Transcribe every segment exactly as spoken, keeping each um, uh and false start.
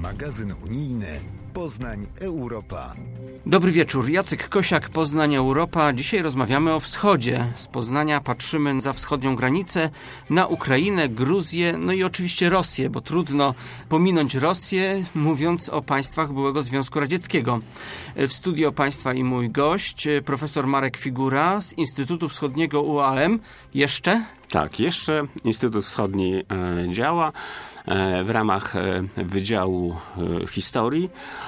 Magazyn unijny Poznań Europa. Dobry wieczór, Jacek Kosiak, Poznań Europa. Dzisiaj rozmawiamy o wschodzie. Z Poznania patrzymy za wschodnią granicę, na Ukrainę, Gruzję, no i oczywiście Rosję, bo trudno pominąć Rosję, mówiąc o państwach byłego Związku Radzieckiego. W studio państwa i mój gość, profesor Marek Figura z Instytutu Wschodniego U A M. Jeszcze? Tak, jeszcze Instytut Wschodni e, działa e, w ramach e, Wydziału e, Historii,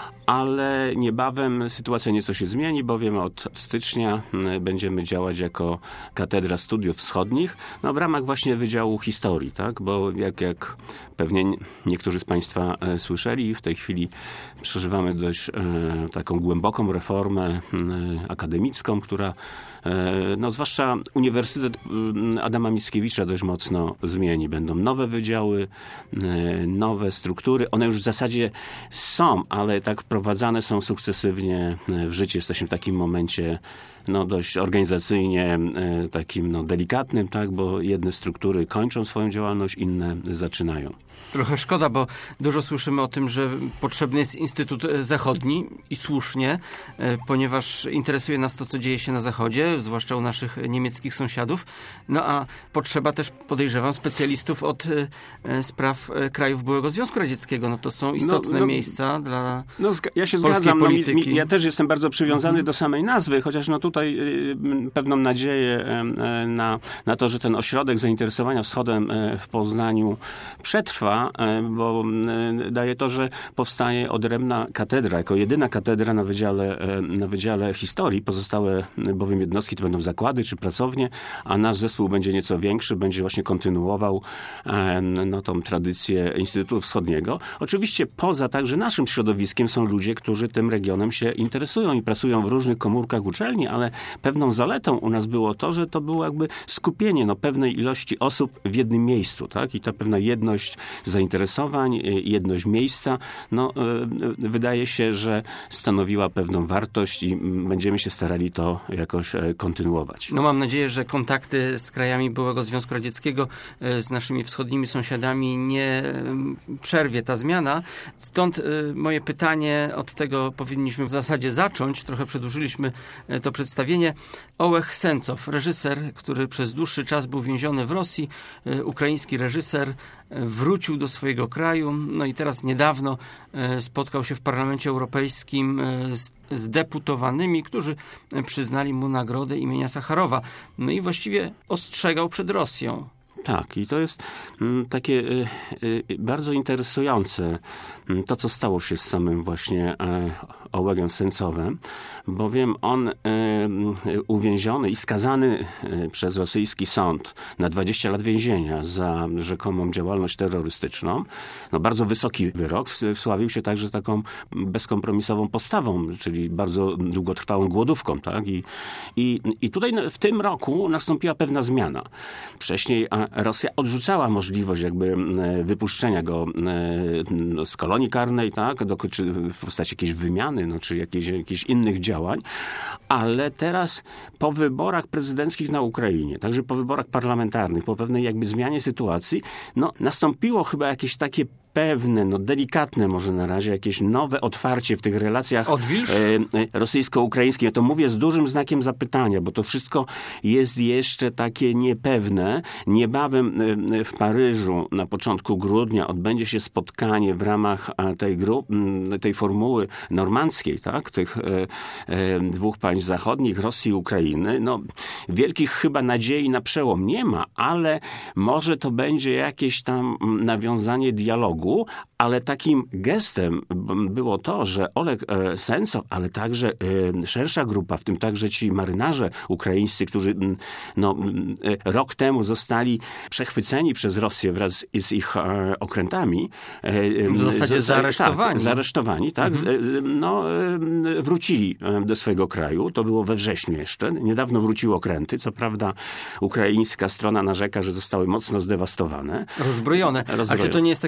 ale niebawem sytuacja nieco się zmieni, bowiem od stycznia będziemy działać jako Katedra Studiów Wschodnich, no w ramach właśnie Wydziału Historii, tak? Bo jak, jak pewnie niektórzy z Państwa e, słyszeli, w tej chwili przeżywamy dość e, taką głęboką reformę e, akademicką, która e, no zwłaszcza Uniwersytet e, Adama Mickiewicza dość mocno zmieni. Będą nowe wydziały, e, nowe struktury. One już w zasadzie są, ale tak wprowadzane są sukcesywnie w życie. Jesteśmy w takim momencie no dość organizacyjnie e, takim no delikatnym, tak, bo jedne struktury kończą swoją działalność, inne zaczynają. Trochę szkoda, bo dużo słyszymy o tym, że potrzebny jest Instytut Zachodni i słusznie, ponieważ interesuje nas to, co dzieje się na Zachodzie, zwłaszcza u naszych niemieckich sąsiadów. No a potrzeba też, podejrzewam, specjalistów od spraw krajów byłego Związku Radzieckiego. No to są istotne no, no, miejsca dla no, ja się polskiej zgadzam. polityki. No, mi, ja też jestem bardzo przywiązany mhm. do samej nazwy, chociaż no tutaj y, pewną nadzieję y, na, na to, że ten ośrodek zainteresowania wschodem y, w Poznaniu przetrwa, bo daje to, że powstaje odrębna katedra, jako jedyna katedra na Wydziale, na Wydziale Historii. Pozostałe bowiem jednostki to będą zakłady czy pracownie, a nasz zespół będzie nieco większy, będzie właśnie kontynuował no, tą tradycję Instytutu Wschodniego. Oczywiście poza także naszym środowiskiem są ludzie, którzy tym regionem się interesują i pracują w różnych komórkach uczelni, ale pewną zaletą u nas było to, że to było jakby skupienie no, pewnej ilości osób w jednym miejscu, tak? I ta pewna jedność zainteresowań, jedność miejsca, no wydaje się, że stanowiła pewną wartość i będziemy się starali to jakoś kontynuować. No mam nadzieję, że kontakty z krajami byłego Związku Radzieckiego, z naszymi wschodnimi sąsiadami nie przerwie ta zmiana. Stąd moje pytanie, od tego powinniśmy w zasadzie zacząć, trochę przedłużyliśmy to przedstawienie. Ołeh Sencow, reżyser, który przez dłuższy czas był więziony w Rosji, ukraiński reżyser, wrócił do swojego kraju, no i teraz niedawno spotkał się w Parlamencie Europejskim z, z deputowanymi, którzy przyznali mu nagrodę imienia Sacharowa. No i właściwie ostrzegał przed Rosją. Tak, i to jest m, takie y, y, bardzo interesujące m, to, co stało się z samym właśnie y, Ołegiem Sencowem, bowiem on y, y, uwięziony i skazany y, przez rosyjski sąd na dwadzieścia lat więzienia za rzekomą działalność terrorystyczną. No, bardzo wysoki wyrok, wsławił się także taką bezkompromisową postawą, czyli bardzo długotrwałą głodówką. Tak? I, i, i tutaj w tym roku nastąpiła pewna zmiana. Wcześniej a, Rosja odrzucała możliwość jakby wypuszczenia go z kolonii karnej, tak, do, czy w postaci jakiejś wymiany, no, czy jakichś, jakichś innych działań, ale teraz po wyborach prezydenckich na Ukrainie, także po wyborach parlamentarnych, po pewnej jakby zmianie sytuacji, no, nastąpiło chyba jakieś takie pewne, no delikatne może na razie, jakieś nowe otwarcie w tych relacjach e, rosyjsko-ukraińskich. Ja to mówię z dużym znakiem zapytania, bo to wszystko jest jeszcze takie niepewne. Niebawem e, w Paryżu na początku grudnia odbędzie się spotkanie w ramach tej, grup, tej formuły normandzkiej, tak? Tych e, e, dwóch państw zachodnich, Rosji i Ukrainy. No, wielkich chyba nadziei na przełom nie ma, ale może to będzie jakieś tam nawiązanie dialogu, ale takim gestem było to, że Oleg Sencow, ale także szersza grupa, w tym także ci marynarze ukraińscy, którzy no, rok temu zostali przechwyceni przez Rosję wraz z ich okrętami. W zasadzie zaaresztowani. Tak, zaaresztowani, tak. Mhm. No, wrócili do swojego kraju. To było we wrześniu jeszcze. Niedawno wróciły okręty. Co prawda ukraińska strona narzeka, że zostały mocno zdewastowane. Rozbrojone. Rozbrojone. A czy to nie jest taki gest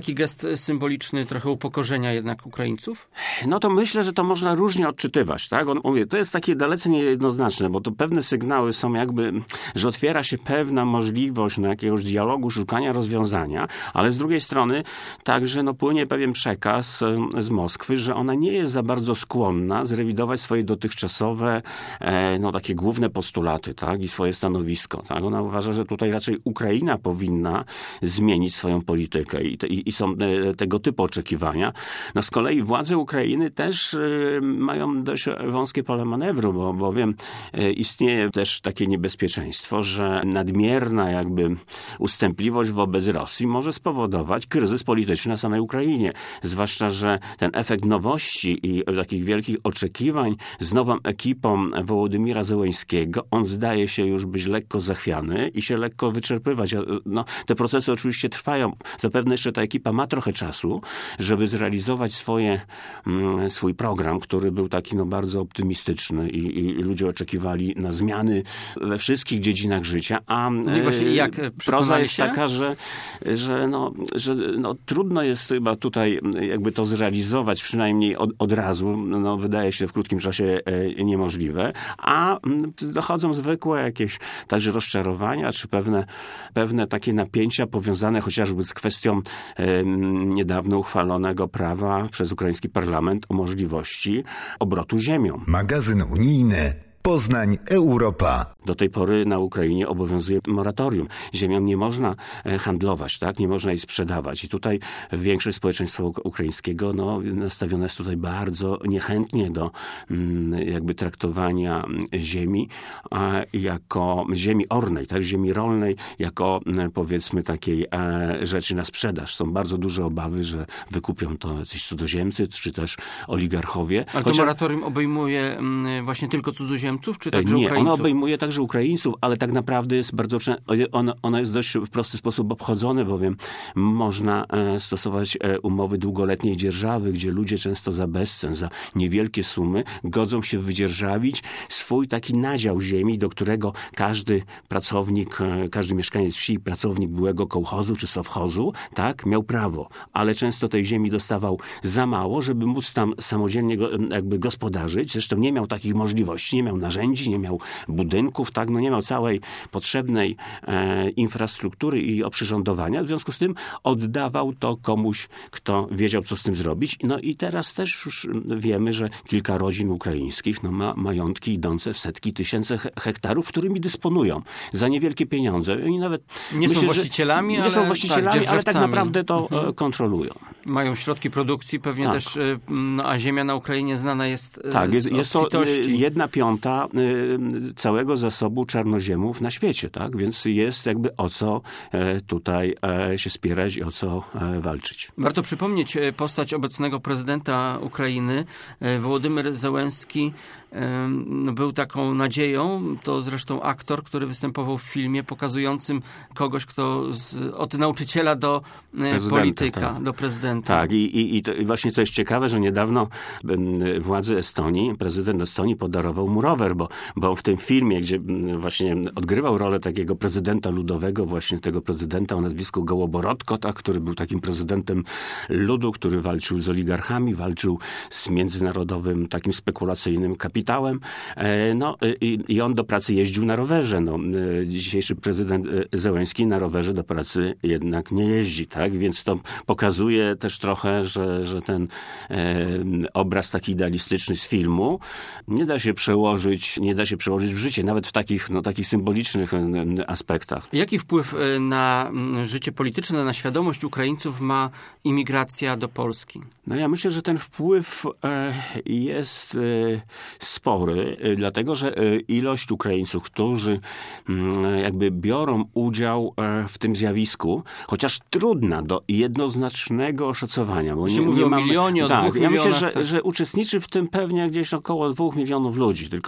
symboliczny trochę upokorzenia jednak Ukraińców? No to myślę, że to można różnie odczytywać, tak? On mówi, to jest takie dalece niejednoznaczne, bo to pewne sygnały są jakby, że otwiera się pewna możliwość na jakiegoś dialogu, szukania rozwiązania, ale z drugiej strony także no, płynie pewien przekaz z Moskwy, że ona nie jest za bardzo skłonna zrewidować swoje dotychczasowe e, no, takie główne postulaty, tak? I swoje stanowisko, tak? Ona uważa, że tutaj raczej Ukraina powinna zmienić swoją politykę i, te, i są tego typu oczekiwania. No z kolei władze Ukrainy też y, mają dość wąskie pole manewru, bo bowiem y, istnieje też takie niebezpieczeństwo, że nadmierna jakby ustępliwość wobec Rosji może spowodować kryzys polityczny na samej Ukrainie. Zwłaszcza, że ten efekt nowości i takich wielkich oczekiwań z nową ekipą Wołodymira Zełenskiego, on zdaje się już być lekko zachwiany i się lekko wyczerpywać. No, te procesy oczywiście trwają. Zapewne jeszcze ta ekipa ma trochę czasu, żeby zrealizować swoje, swój program, który był taki no, bardzo optymistyczny i, i ludzie oczekiwali na zmiany we wszystkich dziedzinach życia, a no właśnie, jak proza jest się? taka, że, że, no, że no, trudno jest chyba tutaj jakby to zrealizować, przynajmniej od, od razu, no, wydaje się w krótkim czasie niemożliwe, a dochodzą zwykłe jakieś także rozczarowania, czy pewne, pewne takie napięcia powiązane chociażby z kwestią e, niedawno uchwalonego prawa przez ukraiński parlament o możliwości obrotu ziemią. Magazyn unijny Poznań Europa. Do tej pory na Ukrainie obowiązuje moratorium. Ziemią nie można handlować, tak? Nie można jej sprzedawać. I tutaj większość społeczeństwa ukraińskiego no, nastawione jest tutaj bardzo niechętnie do jakby traktowania ziemi jako ziemi ornej, tak? Ziemi rolnej, jako powiedzmy takiej rzeczy na sprzedaż. Są bardzo duże obawy, że wykupią to jacyś cudzoziemcy, czy też oligarchowie. Ale to Chociaż... moratorium obejmuje właśnie tylko cudzoziemców? Czy także nie, Ukraińców? ono obejmuje także Ukraińców, ale tak naprawdę jest bardzo ono, ono jest dość w prosty sposób obchodzone, bowiem można stosować umowy długoletniej dzierżawy, gdzie ludzie często za bezcen, za niewielkie sumy godzą się wydzierżawić swój taki nadział ziemi, do którego każdy pracownik, każdy mieszkaniec wsi, pracownik byłego kołchozu czy sowchozu, tak, miał prawo, ale często tej ziemi dostawał za mało, żeby móc tam samodzielnie go, jakby gospodarzyć. Zresztą nie miał takich możliwości, nie miał narzędzi, nie miał budynków, tak, no nie miał całej potrzebnej e, infrastruktury i oprzyrządowania. W związku z tym oddawał to komuś, kto wiedział, co z tym zrobić. No i teraz też już wiemy, że kilka rodzin ukraińskich no, ma majątki idące w setki tysięcy hektarów, którymi dysponują za niewielkie pieniądze. I nawet nie myślę, są właścicielami, nie ale, są właścicielami, tak, ale tak naprawdę to mhm. kontrolują. Mają środki produkcji, pewnie tak. też, no, a ziemia na Ukrainie znana jest tak, z jest, jest to jedna piąta y, całego zasobu czarnoziemów na świecie, tak? Więc jest jakby o co e, tutaj e, się spierać i o co e, walczyć. Warto przypomnieć postać obecnego prezydenta Ukrainy. Wołodymyr Zełenski no, był taką nadzieją. To zresztą aktor, który występował w filmie pokazującym kogoś, kto z, od nauczyciela do prezydenta, polityka, tak. do prezydenta. Tak, i, i, i, to, i właśnie co jest ciekawe, że niedawno władze Estonii, prezydent Estonii podarował mu rower, bo, bo w tym filmie, gdzie właśnie odgrywał rolę takiego prezydenta ludowego, właśnie tego prezydenta o nazwisku Gołoborodko, tak, który był takim prezydentem ludu, który walczył z oligarchami, walczył z międzynarodowym takim spekulacyjnym kapitałem. No i, i on do pracy jeździł na rowerze. No, dzisiejszy prezydent Zełenski na rowerze do pracy jednak nie jeździ, tak? Więc to pokazuje też trochę, że, że ten e, obraz taki idealistyczny z filmu nie da się przełożyć, nie da się przełożyć w życie, nawet w takich, no, takich symbolicznych aspektach. Jaki wpływ na życie polityczne, na świadomość Ukraińców ma imigracja do Polski? No ja myślę, że ten wpływ e, jest e, spory, e, dlatego, że e, ilość Ukraińców, którzy m, jakby biorą udział e, w tym zjawisku, chociaż trudna do jednoznacznego oszacowania. Bo nie, mówi nie o mamy, milionie, o tak, dwóch ja milionach. myślę, że, tak. że uczestniczy w tym pewnie gdzieś około dwóch milionów ludzi, tylko że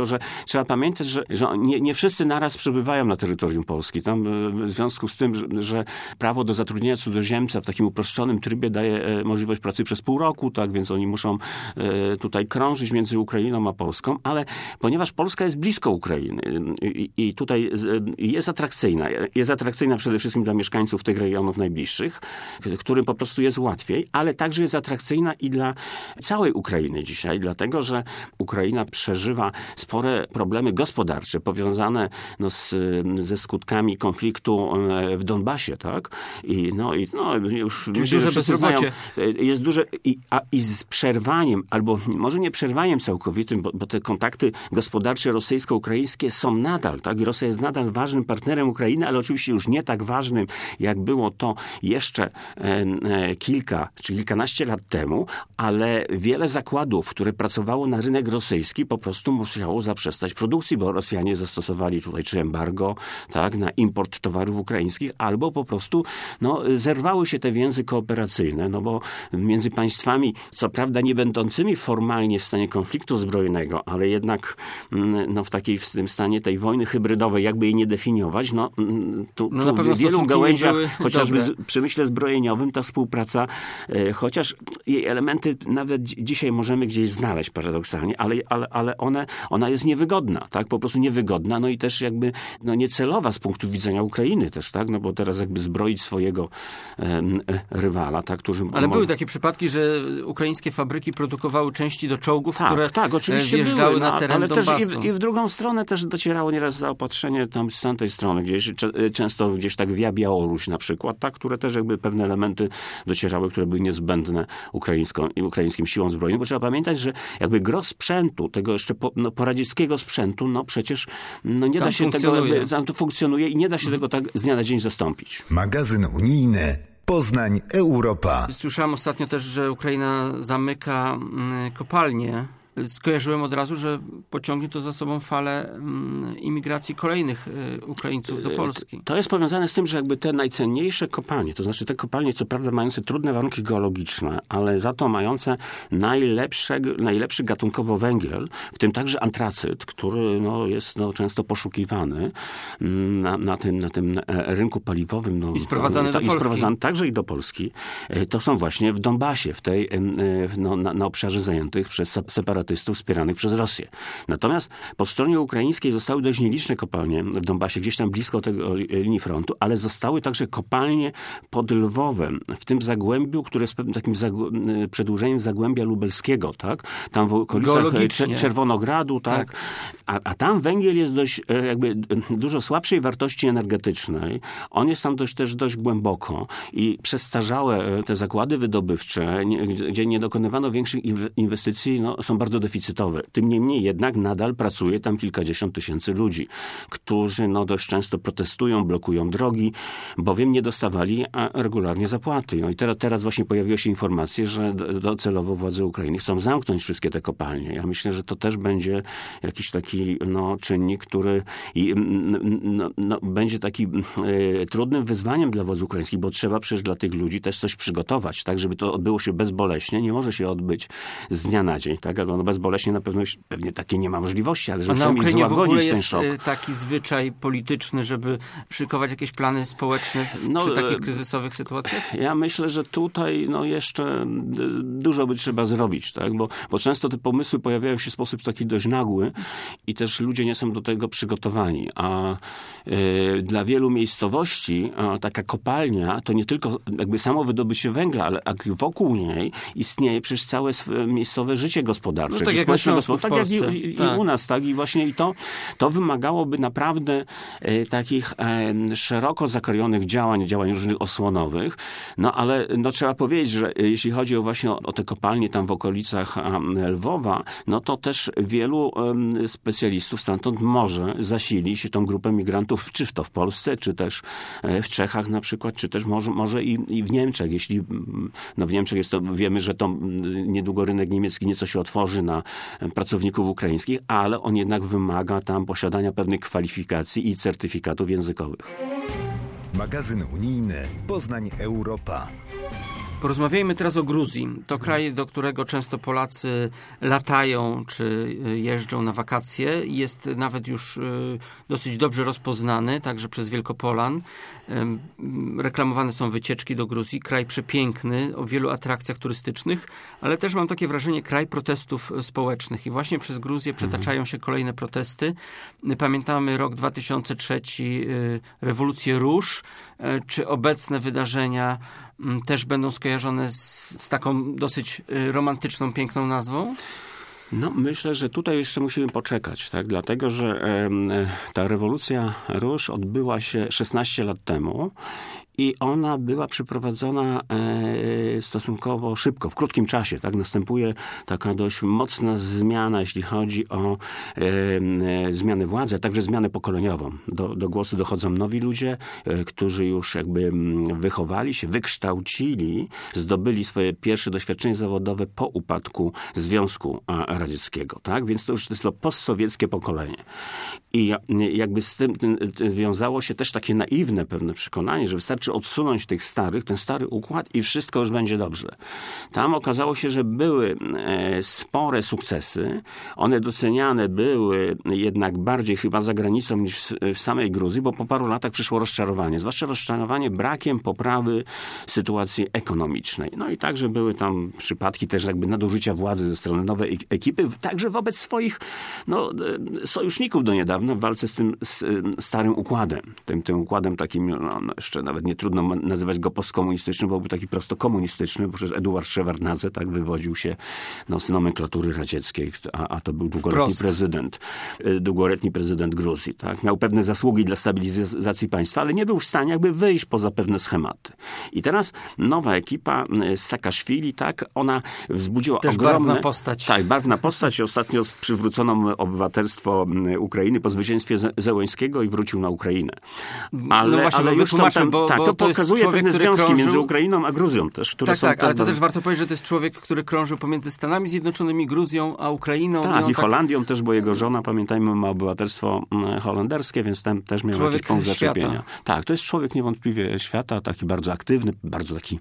że trzeba pamiętać, że, że nie, nie wszyscy naraz przebywają na terytorium Polski. Tam w związku z tym, że, że prawo do zatrudnienia cudzoziemca w takim uproszczonym trybie daje możliwość pracy przez pół roku, tak, więc oni muszą tutaj krążyć między Ukrainą a Polską, ale ponieważ Polska jest blisko Ukrainy i, i tutaj jest atrakcyjna, jest atrakcyjna przede wszystkim dla mieszkańców tych regionów najbliższych, którym po prostu jest łatwiej, ale także jest atrakcyjna i dla całej Ukrainy dzisiaj, dlatego, że Ukraina przeżywa spore problemy gospodarcze powiązane no, z, ze skutkami konfliktu w Donbasie, tak? I, no, i no, już Czyli myślę, duże że bezrobocie znają, jest duże i, a, i z przerwaniem, albo może nie przerwaniem całkowitym, bo, bo te kontakty gospodarcze rosyjsko-ukraińskie są nadal, tak? I Rosja jest nadal ważnym partnerem Ukrainy, ale oczywiście już nie tak ważnym, jak było to jeszcze e, e, kilka czy kilkanaście lat temu, ale wiele zakładów, które pracowało na rynek rosyjski, po prostu musiało zaprzestać produkcji, bo Rosjanie zastosowali tutaj czy embargo, tak, na import towarów ukraińskich, albo po prostu no, zerwały się te więzy kooperacyjne, no bo między państwami, co prawda nie będącymi formalnie w stanie konfliktu zbrojnego, ale jednak no, w takiej w tym stanie tej wojny hybrydowej, jakby jej nie definiować, no tu, no, tu w wielu gałęziach, chociażby dobre. w przemyśle zbrojeniowym, ta współpraca, e, chociaż jej elementy nawet dzisiaj możemy gdzieś znaleźć paradoksalnie, ale, ale, ale one, ona jest niewygodna, tak? Po prostu niewygodna, no i też jakby no, niecelowa z punktu widzenia Ukrainy też, tak? No bo teraz jakby zbroić swojego e, e, rywala, tak? Którzy ale mo- były takie przypadki, że ukraińskie fabryki produkowały części do czołgów, tak, które tak, oczywiście wjeżdżały były, na no, teren ale Donbasu. też i w, i w drugą stronę też docierało nieraz zaopatrzenie tam z tamtej strony, gdzieś często gdzieś tak via Białoruś na przykład, tak? Które też jakby pewne elementy docierały, które były niezbędne ukraińską, ukraińskim siłom zbrojnym, bo trzeba pamiętać, że jakby gros sprzętu, tego jeszcze po, no, poradzieckiego sprzętu, no przecież no, nie tam da się tego, jakby, tam to funkcjonuje i nie da się mhm. tego tak z dnia na dzień zastąpić. Magazyn unijny Poznań Europa. Słyszałem ostatnio też, że Ukraina zamyka kopalnie. Skojarzyłem od razu, że pociągnie to za sobą falę mm, imigracji kolejnych y, Ukraińców do Polski. To jest powiązane z tym, że jakby te najcenniejsze kopalnie, to znaczy te kopalnie, co prawda mające trudne warunki geologiczne, ale za to mające najlepsze, najlepszy gatunkowo węgiel, w tym także antracyt, który no, jest no, często poszukiwany na, na, tym, na tym rynku paliwowym. No, I sprowadzany to, do i Polski. Sprowadzany także i do Polski. To są właśnie w Donbasie, w tej, no, na, na obszarze zajętych przez separatystów wspieranych przez Rosję. Natomiast po stronie ukraińskiej zostały dość nieliczne kopalnie w Donbasie, gdzieś tam blisko tego linii frontu, ale zostały także kopalnie pod Lwowem, w tym Zagłębiu, które jest takim zagł- przedłużeniem Zagłębia Lubelskiego, tak? Tam w okolicach Czer- Czerwonogradu, tak? tak. A, a tam węgiel jest dość jakby dużo słabszej wartości energetycznej. On jest tam dość, też dość głęboko i przestarzałe te zakłady wydobywcze, nie, gdzie nie dokonywano większych inwestycji, no, są bardzo deficytowe. Tym niemniej jednak nadal pracuje tam kilkadziesiąt tysięcy ludzi, którzy no, dość często protestują, blokują drogi, bowiem nie dostawali regularnie zapłaty. No i teraz, teraz właśnie pojawiły się informacje, że docelowo władze Ukrainy chcą zamknąć wszystkie te kopalnie. Ja myślę, że to też będzie jakiś taki no, czynnik, który i, no, no, będzie taki e, trudnym wyzwaniem dla władz ukraińskich, bo trzeba przecież dla tych ludzi też coś przygotować, tak, żeby to odbyło się bezboleśnie. Nie może się odbyć z dnia na dzień, tak? No bezboleśnie na pewno już pewnie takie nie ma możliwości, ale żeby przynajmniej złagodzić ten szok. A na Ukrainie w ogóle jest taki zwyczaj polityczny, żeby szykować jakieś plany społeczne w, no, przy takich kryzysowych sytuacjach? Ja myślę, że tutaj no jeszcze dużo by trzeba zrobić, tak? Bo, bo często te pomysły pojawiają się w sposób taki dość nagły i też ludzie nie są do tego przygotowani. A y, dla wielu miejscowości a, taka kopalnia to nie tylko jakby samo wydobycie węgla, ale wokół niej istnieje przecież całe miejscowe życie gospodarcze. No tak jak na Śląsku, w tak Polsce. jak i, i tak. u nas, tak? I właśnie i to, to wymagałoby naprawdę e, takich e, szeroko zakrojonych działań, działań różnych osłonowych. No ale no, trzeba powiedzieć, że jeśli chodzi o właśnie o, o te kopalnie tam w okolicach a, Lwowa, no to też wielu e, specjalistów stamtąd może zasilić tą grupę migrantów, czy to w Polsce, czy też e, w Czechach na przykład, czy też może, może i, i w Niemczech. Jeśli no w Niemczech jest to, wiemy, że to niedługo rynek niemiecki nieco się otworzy na pracowników ukraińskich, ale on jednak wymaga tam posiadania pewnych kwalifikacji i certyfikatów językowych. Magazyn unijny Poznań Europa. Porozmawiajmy teraz o Gruzji. To kraj, do którego często Polacy latają czy jeżdżą na wakacje. Jest nawet już dosyć dobrze rozpoznany, także przez Wielkopolan. Reklamowane są wycieczki do Gruzji. Kraj przepiękny, o wielu atrakcjach turystycznych, ale też mam takie wrażenie, kraj protestów społecznych. I właśnie przez Gruzję przetaczają się kolejne protesty. Pamiętamy rok dwa tysiące trzeci, rewolucję róż. Czy obecne wydarzenia też będą skojarzone z, z taką dosyć romantyczną, piękną nazwą? No, myślę, że tutaj jeszcze musimy poczekać, tak? Dlatego, że e, ta rewolucja róż odbyła się szesnaście lat temu i ona była przeprowadzona e, stosunkowo szybko, w krótkim czasie. Tak? Następuje taka dość mocna zmiana, jeśli chodzi o e, e, zmianę władzy, a także zmianę pokoleniową. Do, do głosu dochodzą nowi ludzie, e, którzy już jakby wychowali się, wykształcili, zdobyli swoje pierwsze doświadczenie zawodowe po upadku Związku Radzieckiego. Tak? Więc to już to jest to postsowieckie pokolenie. I jakby z tym, tym wiązało się też takie naiwne pewne przekonanie, że wystarczy odsunąć tych starych, ten stary układ i wszystko już będzie dobrze. Tam okazało się, że były e, spore sukcesy. One doceniane były jednak bardziej chyba za granicą niż w, w samej Gruzji, bo po paru latach przyszło rozczarowanie. Zwłaszcza rozczarowanie brakiem poprawy sytuacji ekonomicznej. No i także były tam przypadki też jakby nadużycia władzy ze strony nowej ekipy, także wobec swoich no, sojuszników do niedawna w walce z tym z, starym układem. Tym, tym układem takim, no, jeszcze nawet nie trudno nazywać go postkomunistycznym, bo był taki prosto komunistyczny, bo przecież Eduard Szewardnadze tak wywodził się no, z nomenklatury radzieckiej, a, a to był długoletni Prost. prezydent, długoletni prezydent Gruzji. Tak? Miał pewne zasługi dla stabilizacji państwa, ale nie był w stanie jakby wyjść poza pewne schematy. I teraz nowa ekipa z Saakaszwili, tak, ona wzbudziła też ogromne... barwna postać. Tak, barwna postać. Ostatnio przywrócono obywatelstwo Ukrainy po zwycięstwie Zełeńskiego i wrócił na Ukrainę. Ale, no właśnie, ale już tam, tam, bo, tak, bo to, to pokazuje człowiek, pewne związki krążył... między Ukrainą a Gruzją też, które tak, są... Tak, też ale to bardzo... też warto powiedzieć, że to jest człowiek, który krążył pomiędzy Stanami Zjednoczonymi, Gruzją, a Ukrainą. Tak, i, i Holandią tak... też, bo jego żona, pamiętajmy, ma obywatelstwo holenderskie, więc tam też miał człowiek jakiś punkt zaczepienia. Świata. Tak, to jest człowiek niewątpliwie świata, taki bardzo aktywny, bardzo taki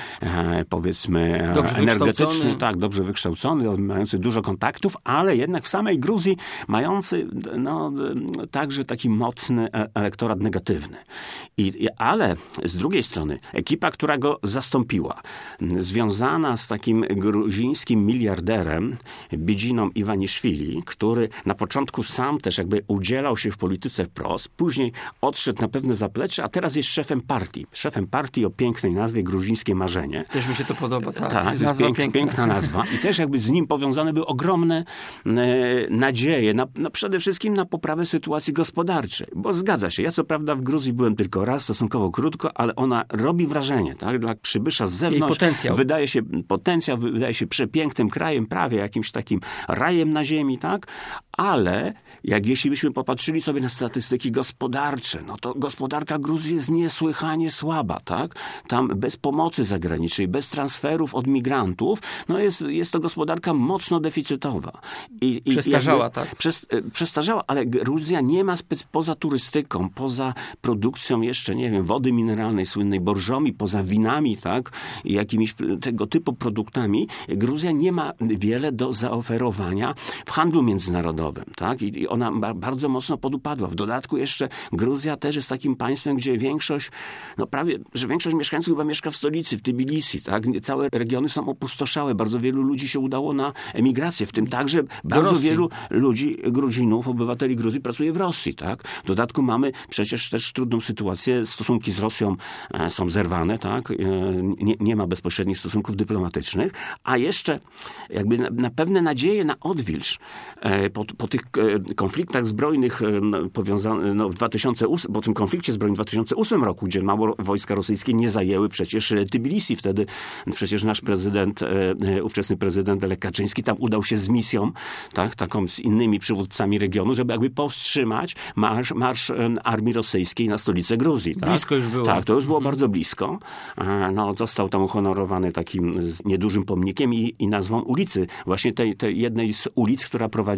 e, powiedzmy dobrze energetyczny, tak, dobrze wykształcony, mający dużo kontaktów, ale jednak w samej Gruzji mający no, także taki mocny elektorat negatywny. I, ale z drugiej strony ekipa, która go zastąpiła, związana z takim gruzińskim miliarderem Bidziną Iwaniszwili, który na początku sam też jakby udzielał się w polityce wprost, później odszedł na pewne zaplecze, a teraz jest szefem partii. Szefem partii o pięknej nazwie Gruzińskie Marzenie. Też mi się to podoba, tak. Tak, to jest pięk, piękna nazwa. I też jakby z nim powiązane były ogromne e, nadzieje, na, na przede wszystkim na poprawę sytuacji gospodarczej. Bo zgadza się, ja co prawda w Gruzji byłem tylko raz, stosunkowo krótko, ale ona robi wrażenie, tak? Dla przybysza z zewnątrz. Jej potencjał. Wydaje się potencjał, wydaje się przepięknym krajem, prawie jakimś takim rajem na ziemi, tak? Ale jak jeśli byśmy popatrzyli sobie na statystyki gospodarcze, no to gospodarka Gruzji jest niesłychanie słaba, tak? Tam bez pomocy zagranicznej, bez transferów od migrantów, no jest, jest to gospodarka mocno deficytowa. I, i przestarzała, jakby, tak? Przez, przestarzała, ale Gruzja nie ma spec, poza turystyką, poza produkcją jeszcze, nie wiem, wody mineralnej, słynnej borżomi, poza winami, tak? I jakimiś tego typu produktami, Gruzja nie ma wiele do zaoferowania w handlu międzynarodowym, tak? I, i ona ba, bardzo mocno podupadła. W dodatku jeszcze Gruzja też jest takim państwem, gdzie większość, no prawie, że większość mieszkańców chyba mieszka w stolicy, w Tbilisi, tak? Całe regiony są opustoszałe. Bardzo wielu ludzi się udało na emigrację, w tym także bardzo Rosji. wielu ludzi, Gruzinów, obywateli Gruzji pracuje w Rosji, tak? W dodatku mamy przecież też trudną sytuację. Stosunki z Rosją e, są zerwane, tak? E, nie, nie ma bezpośrednich stosunków dyplomatycznych, a jeszcze jakby na, na pewne nadzieje na odwilż e, po, po tych e, konfliktach zbrojnych e, powiązanych no, w dwa tysiące ósmym, po tym konflikcie zbrojnym w dwa tysiące ósmym roku, gdzie mało wojska rosyjskie nie zajęły przecież Tbilisi. Wtedy przecież nasz prezydent, e, ówczesny prezydent Lech Kaczyński tam udał się z misją, tak? Taką z innymi przywódcami regionu, żeby jakby powstrzymać marsz, marsz armii rosyjskiej na stolicę Gruzji. Tak? Blisko już było. Tak, to już było mhm. bardzo blisko. No, został tam uhonorowany takim niedużym pomnikiem i, i nazwą ulicy. Właśnie tej, tej jednej z ulic, która prowadzi od, od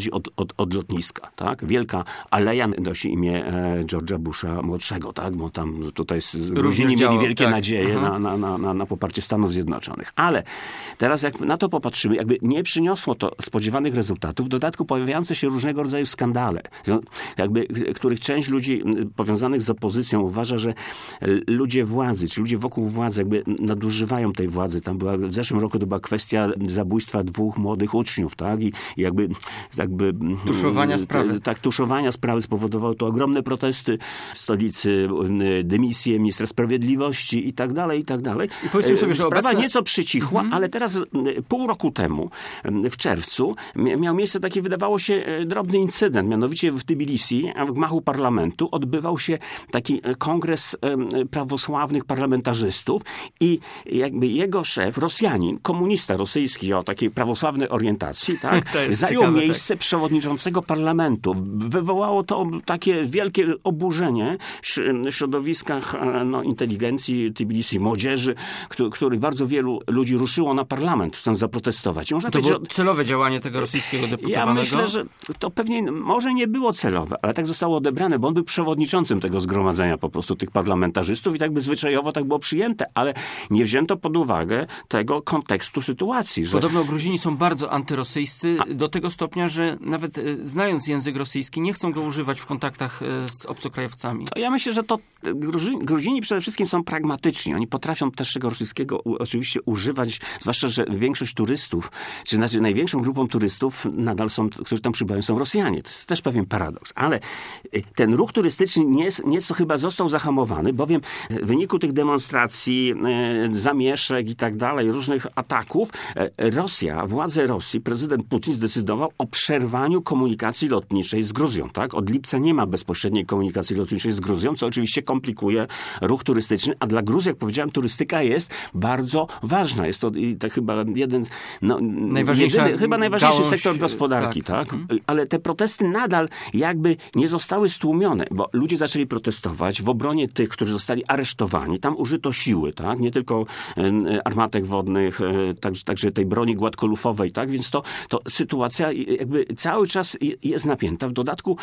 od, od lotniska, tak? Wielka aleja nosi imię e, George'a Busha młodszego, tak? Bo tam tutaj Gruzini mieli wielkie tak. nadzieje na, na, na, na, na poparcie Stanów Zjednoczonych. Ale teraz jak na to popatrzymy, jakby nie przyniosło to spodziewanych rezultatów. W dodatku pojawiające się różnego rodzaju skandale, jakby, których część ludzi powiązanych z opozycją uważa, że ludzie władzy, czy ludzie wokół władzy jakby nadużywają tej władzy. Tam była, w zeszłym roku to była kwestia zabójstwa dwóch młodych uczniów, tak? I, i jakby, jakby tuszowania sprawy. Tak, tuszowania sprawy spowodowało to ogromne protesty w stolicy, dymisję ministra sprawiedliwości i tak dalej, i tak dalej. I powiedzmy sobie, że sprawa obecne... nieco przycichła, mhm. ale teraz pół roku temu, w czerwcu, miał miejsce taki, wydawało się, drobny incydent. Mianowicie w Tbilisi, w gmachu parlamentu, odbywał się taki kongres prawosławnych parlamentarzystów i jakby jego szef, Rosjanin, komunista rosyjski o takiej prawosławnej orientacji, tak, zajął ciekawe, miejsce tak. przewodniczącego parlamentu. Wywołało to takie wielkie oburzenie w środowiskach no, inteligencji Tbilisi, młodzieży, których bardzo wielu ludzi ruszyło na parlament, chcąc zaprotestować. Można to było że... celowe działanie tego rosyjskiego deputowanego? Ja myślę, że to pewnie może nie było celowe, ale tak zostało odebrane, bo on był przewodniczącym tego zgromadzenia po prostu tych parlamentarzystów i tak by zwyczajowo tak było przyjęte, ale nie wzięto pod uwagę tego kontekstu sytuacji. Że... Podobno Gruzini są bardzo antyrosyjscy A... do tego stopnia, że nawet znając język rosyjski nie chcą go używać w kontaktach z obcokrajowcami. To ja myślę, że to Gruzini, Gruzini przede wszystkim są pragmatyczni. Oni potrafią też tego rosyjskiego oczywiście używać, zwłaszcza, że większość turystów, czy znaczy największą grupą turystów nadal są, którzy tam przybywają, są Rosjanie. To jest też pewien paradoks. Ale ten ruch turystyczny nieco chyba został zahamowany, bowiem w wyniku tych demonstracji, zamieszek i tak dalej, różnych ataków, Rosja, władze Rosji, prezydent Putin zdecydował o przerwaniu komunikacji lotniczej z Gruzją. Tak? Od lipca nie ma bezpośredniej komunikacji lotniczej z Gruzją, co oczywiście komplikuje ruch turystyczny, a dla Gruzji, jak powiedziałem, turystyka jest bardzo ważna. Jest to, i to chyba jeden, no, jedyny, chyba najważniejszy gałąź, sektor gospodarki, tak? tak? Mhm. Ale te protesty nadal jakby nie zostały stłumione, bo ludzie zaczęli protestować w obronie tych, którzy zostali aresztowani. Tam użyto siły, tak? Nie tylko armatek wodnych, także, także tej broni gładkolufowej, tak? Więc to, to sytuacja jakby cały czas jest napięta. W dodatku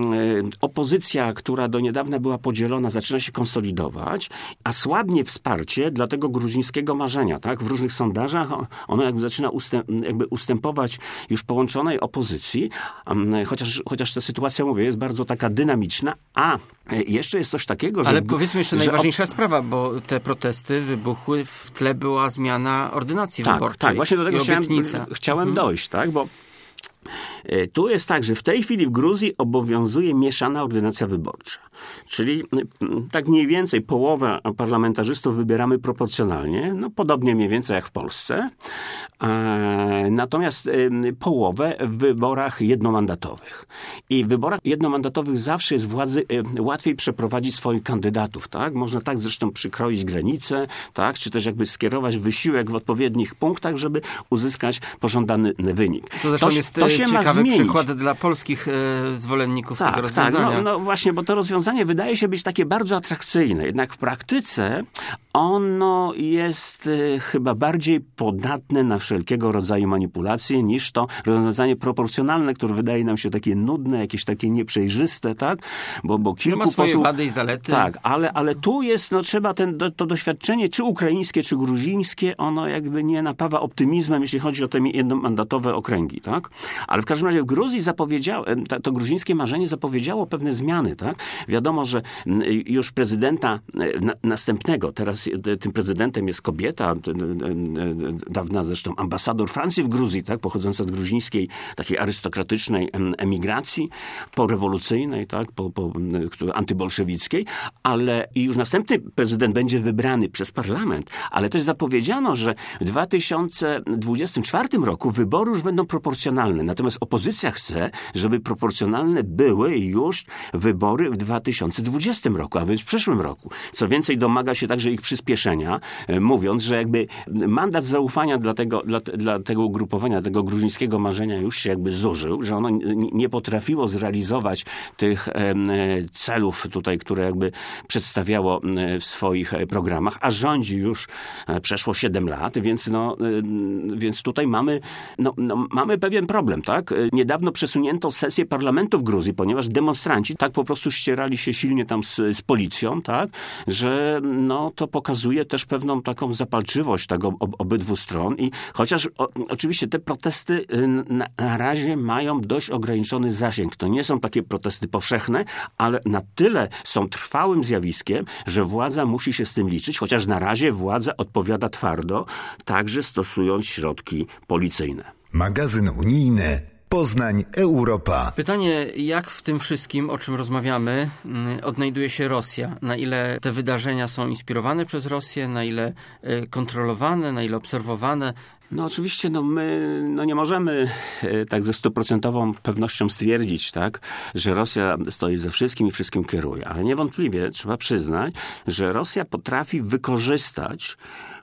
opozycja, która do niedawna była podzielona, zaczyna się konsolidować, a słabnie wsparcie dla tego gruzińskiego marzenia, tak? W różnych sondażach ono jakby zaczyna ustęp, jakby ustępować już połączonej opozycji, chociaż, chociaż ta sytuacja, mówię, jest bardzo taka dynamiczna, a jeszcze jest coś takiego, że... Ale powiedzmy jeszcze najważniejsza op... sprawa, bo te protesty wybuchły, w tle była zmiana ordynacji tak, wyborczej. Tak, właśnie do tego chciałem, chciałem mhm. dojść, tak? Bo tu jest tak, że w tej chwili w Gruzji obowiązuje mieszana ordynacja wyborcza. Czyli tak mniej więcej połowę parlamentarzystów wybieramy proporcjonalnie, no podobnie mniej więcej jak w Polsce. Natomiast połowę w wyborach jednomandatowych. I w wyborach jednomandatowych zawsze jest władzy łatwiej przeprowadzić swoich kandydatów, tak? Można tak zresztą przykroić granice, tak? Czy też jakby skierować wysiłek w odpowiednich punktach, żeby uzyskać pożądany wynik. To zresztą to, jest to się ciekawy ma przykład dla polskich e, zwolenników tak, tego rozwiązania. Tak, no, no właśnie, bo to rozwiązanie wydaje się być takie bardzo atrakcyjne. Jednak w praktyce ono jest e, chyba bardziej podatne na wszelkiego rodzaju manipulacje niż to rozwiązanie proporcjonalne, które wydaje nam się takie nudne, jakieś takie nieprzejrzyste, tak? Bo, bo kilku no ma swoje posłów... wady i zalety. Tak, ale, ale tu jest, no trzeba ten, to, to doświadczenie, czy ukraińskie, czy gruzińskie, ono jakby nie napawa optymizmem, jeśli chodzi o te jednomandatowe okręgi, tak? Ale w każdym razie w Gruzji zapowiedziało, to, to gruzińskie marzenie zapowiedziało pewne zmiany, tak? Wiadomo, że już prezydenta na, następnego, teraz tym prezydentem jest kobieta, dawna zresztą ambasador Francji w Gruzji, tak? Pochodząca z gruzińskiej, takiej arystokratycznej emigracji, porewolucyjnej, tak? Po, po, antybolszewickiej, ale i już następny prezydent będzie wybrany przez parlament, ale też zapowiedziano, że w dwa tysiące dwudziestym czwartym roku wybory już będą proporcjonalne. Natomiast opozycja chce, żeby proporcjonalne były już wybory w dwa tysiące dwudziestym roku, a więc w przyszłym roku. Co więcej, domaga się także ich przyspieszenia, mówiąc, że jakby mandat zaufania dla tego dla, dla tego ugrupowania, tego gruzińskiego marzenia już się jakby zużył, że ono nie potrafiło zrealizować tych celów tutaj, które jakby przedstawiało w swoich programach, a rządzi już przeszło siedem lat, więc no, więc tutaj mamy, no, no, mamy pewien problem, tak? Niedawno przesunięto sesję parlamentu w Gruzji, ponieważ demonstranci tak po prostu ścierali się silnie tam z, z policją, tak? Że no, to pokazuje też pewną taką zapalczywość tego ob, obydwu stron i chociaż o, oczywiście te protesty na, na razie mają dość ograniczony zasięg. To nie są takie protesty powszechne, ale na tyle są trwałym zjawiskiem, że władza musi się z tym liczyć, chociaż na razie władza odpowiada twardo, także stosując środki policyjne. Magazyn unijny Poznań Europa. Pytanie, jak w tym wszystkim, o czym rozmawiamy, odnajduje się Rosja? Na ile te wydarzenia są inspirowane przez Rosję, na ile kontrolowane, na ile obserwowane? No oczywiście, no my no nie możemy e, tak ze stuprocentową pewnością stwierdzić, tak, że Rosja stoi za wszystkim i wszystkim kieruje. Ale niewątpliwie trzeba przyznać, że Rosja potrafi wykorzystać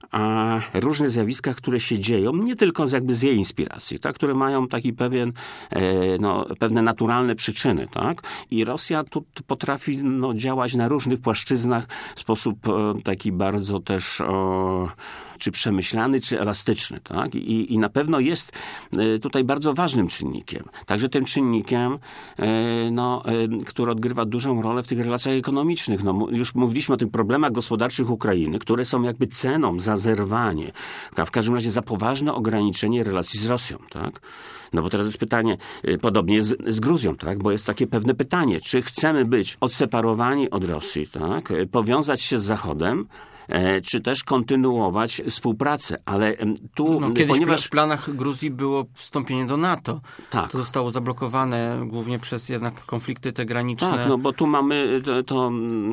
a różne zjawiska, które się dzieją, nie tylko z, jakby z jej inspiracji, tak, które mają taki pewien, e, no, pewne naturalne przyczyny, tak, i Rosja tu potrafi no, działać na różnych płaszczyznach w sposób e, taki bardzo też o, czy przemyślany, czy elastyczny, tak, I, i na pewno jest e, tutaj bardzo ważnym czynnikiem. Także tym czynnikiem, e, no, e, który odgrywa dużą rolę w tych relacjach ekonomicznych. No, już mówiliśmy o tych problemach gospodarczych Ukrainy, które są jakby ceną za zerwanie, a w każdym razie za poważne ograniczenie relacji z Rosją, tak? No bo teraz jest pytanie, podobnie z, z Gruzją, tak? Bo jest takie pewne pytanie, czy chcemy być odseparowani od Rosji, tak? Powiązać się z Zachodem, czy też kontynuować współpracę. Ale tu, no, kiedyś ponieważ w planach Gruzji było wstąpienie do NATO. Tak. To zostało zablokowane głównie przez jednak konflikty te graniczne. Tak, no bo tu mamy to, to,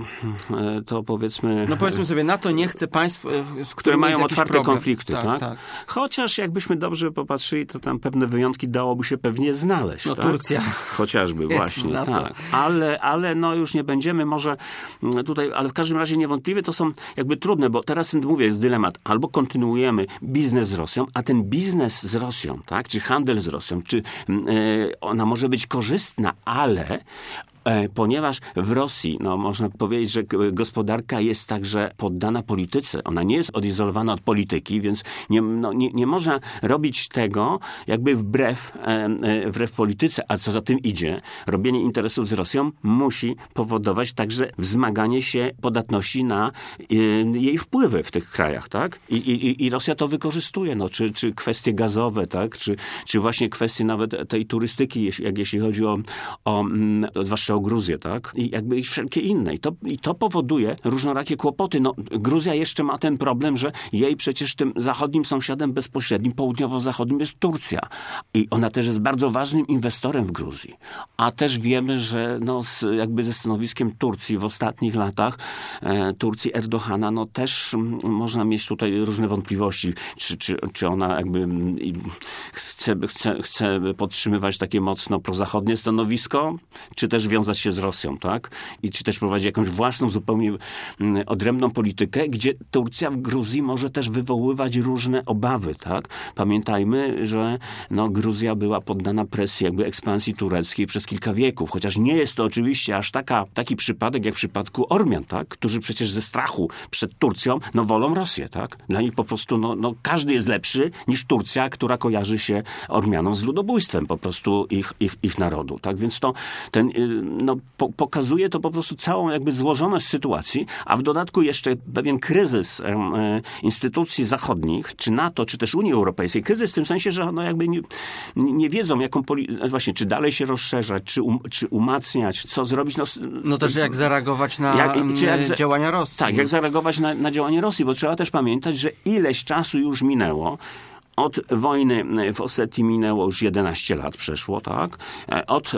to powiedzmy... No powiedzmy sobie, NATO nie chce państw, z które mają jest otwarte problem. konflikty, tak, tak? tak? Chociaż jakbyśmy dobrze popatrzyli, to tam pewne wyjątki dałoby się pewnie znaleźć. No tak? Turcja. Chociażby właśnie, tak. Ale, ale no już nie będziemy może tutaj, ale w każdym razie niewątpliwie to są jakby trudne, bo teraz mówię, jest dylemat. Albo kontynuujemy biznes z Rosją, a ten biznes z Rosją, tak, czy handel z Rosją, czy yy, ona może być korzystna, ale ponieważ w Rosji, no można powiedzieć, że gospodarka jest także poddana polityce. Ona nie jest odizolowana od polityki, więc nie, no, nie, nie można robić tego jakby wbrew, wbrew polityce, a co za tym idzie, robienie interesów z Rosją musi powodować także wzmaganie się podatności na jej wpływy w tych krajach, tak? I, i, i Rosja to wykorzystuje, no, czy, czy kwestie gazowe, tak? Czy, czy właśnie kwestie nawet tej turystyki, jak jeśli chodzi o, o zwłaszcza o Gruzję, tak? I jakby i wszelkie inne. I to, i to powoduje różnorakie kłopoty. No, Gruzja jeszcze ma ten problem, że jej przecież tym zachodnim sąsiadem bezpośrednim, południowo-zachodnim jest Turcja. I ona też jest bardzo ważnym inwestorem w Gruzji. A też wiemy, że no, z, jakby ze stanowiskiem Turcji w ostatnich latach, e, Turcji Erdogana, no też m, można mieć tutaj różne wątpliwości, czy, czy, czy ona jakby m, chce, chce, chce podtrzymywać takie mocno prozachodnie stanowisko, czy też wiązać się z Rosją, tak? I czy też prowadzi jakąś własną, zupełnie odrębną politykę, gdzie Turcja w Gruzji może też wywoływać różne obawy, tak? Pamiętajmy, że no, Gruzja była poddana presji jakby ekspansji tureckiej przez kilka wieków, chociaż nie jest to oczywiście aż taka, taki przypadek jak w przypadku Ormian, tak? Którzy przecież ze strachu przed Turcją, no wolą Rosję, tak? Dla nich po prostu, no, no każdy jest lepszy niż Turcja, która kojarzy się Ormianom z ludobójstwem po prostu ich, ich, ich narodu, tak? Więc to ten no, po, pokazuje to po prostu całą jakby złożoność sytuacji, a w dodatku jeszcze pewien kryzys e, e, instytucji zachodnich, czy NATO, czy też Unii Europejskiej. Kryzys w tym sensie, że no jakby nie, nie wiedzą, jaką poli- właśnie, czy dalej się rozszerzać, czy, um, czy umacniać, co zrobić. No, no też jak zareagować na jak, czy jak za, działania Rosji. Tak, jak zareagować na, na działania Rosji, bo trzeba też pamiętać, że ileś czasu już minęło. Od wojny w Osetii minęło już jedenaście lat przeszło, tak? Od e,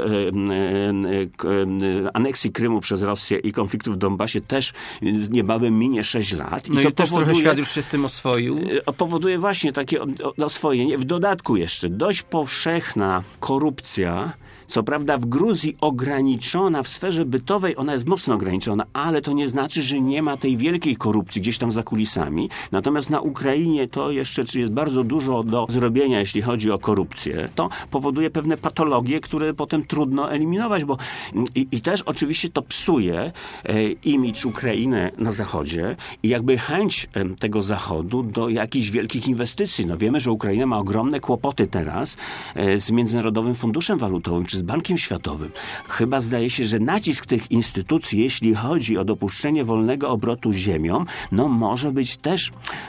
e, aneksji Krymu przez Rosję i konfliktu w Donbasie też niebawem minie sześć lat. No i to i też powoduje, trochę świat już się z tym oswoił. Powoduje właśnie takie oswojenie. W dodatku jeszcze dość powszechna korupcja, Co prawda w Gruzji ograniczona, w sferze bytowej ona jest mocno ograniczona, ale to nie znaczy, że nie ma tej wielkiej korupcji gdzieś tam za kulisami. Natomiast na Ukrainie to jeszcze jest bardzo dużo do zrobienia, jeśli chodzi o korupcję. To powoduje pewne patologie, które potem trudno eliminować, bo i, i też oczywiście to psuje e, imidż Ukrainy na Zachodzie i jakby chęć e, tego Zachodu do jakichś wielkich inwestycji. No wiemy, że Ukraina ma ogromne kłopoty teraz e, z Międzynarodowym Funduszem Walutowym czy z Bankiem Światowym. Chyba zdaje się, że nacisk tych instytucji, jeśli chodzi o dopuszczenie wolnego obrotu ziemią, no może być też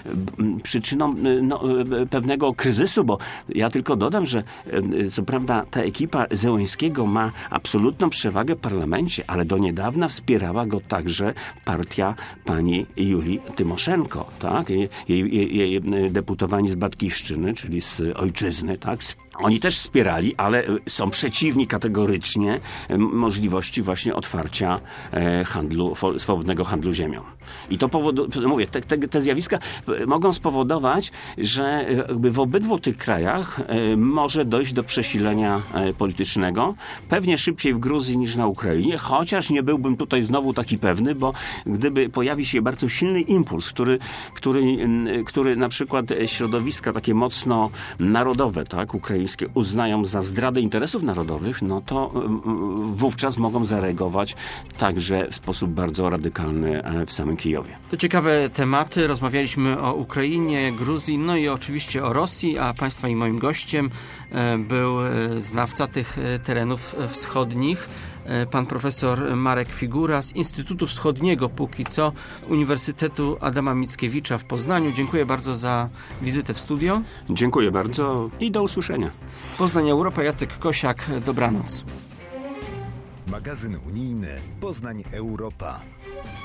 e, przyczyną e, no, e, pewnego kryzysu, bo ja tylko dodam, że e, co prawda ta ekipa Zełenskiego ma absolutną przewagę w parlamencie, ale do niedawna wspierała go także partia pani Julii Tymoszenko, tak? Jej, jej, jej deputowani z Batkiwszczyny, czyli z ojczyzny, tak? Oni też wspierali, ale są przeciwni kategorycznie możliwości właśnie otwarcia handlu, swobodnego handlu ziemią. I to powoduje, mówię, te, te, te zjawiska mogą spowodować, że jakby w obydwu tych krajach może dojść do przesilenia politycznego. Pewnie szybciej w Gruzji niż na Ukrainie, chociaż nie byłbym tutaj znowu taki pewny, bo gdyby pojawi się bardzo silny impuls, który, który, który na przykład środowiska takie mocno narodowe, tak, ukraińskie, uznają za zdradę interesów narodowych, no to wówczas mogą zareagować także w sposób bardzo radykalny w samym Kijowie. To ciekawe tematy. Rozmawialiśmy o Ukrainie, Gruzji, no i oczywiście o Rosji, a Państwa i moim gościem był znawca tych terenów wschodnich, pan profesor Marek Figura z Instytutu Wschodniego póki co Uniwersytetu Adama Mickiewicza w Poznaniu. Dziękuję bardzo za wizytę w studio. Dziękuję bardzo i do usłyszenia. Poznań Europa, Jacek Kosiak. Dobranoc. Magazyn unijny Poznań Europa.